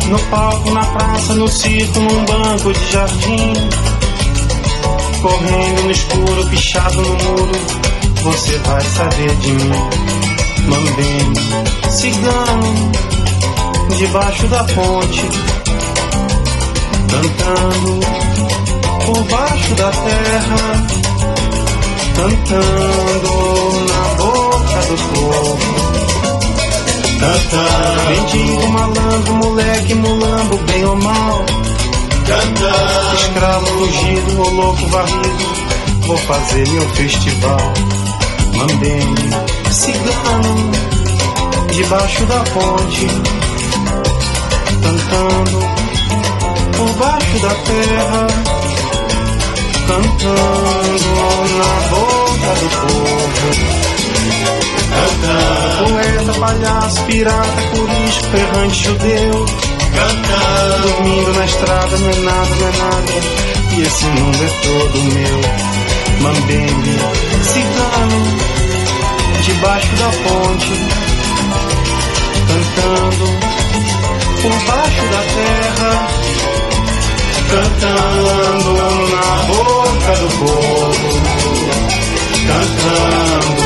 No palco, na praça, no circo, num banco de jardim, correndo no escuro, pichado no muro, você vai saber de mim. Mambembe, cigano, debaixo da ponte, cantando por baixo da terra, cantando na boca do povo. Cantando, mendigo, malandro, moleque, mulambo, bem ou mal, cantando, escravo fugido ou louco varrido, vou fazer meu festival. Mambembe, cigano, debaixo da ponte, cantando por baixo da terra, cantando na boca do povo. cantando, Poeta, palhaço, pirata, corisco, errante judeu, cantando, dormindo na estrada, não é nada, não é nada, e esse mundo é todo meu. Mambembe, cigano, debaixo da ponte, cantando por baixo da terra, cantando na boca do povo, cantando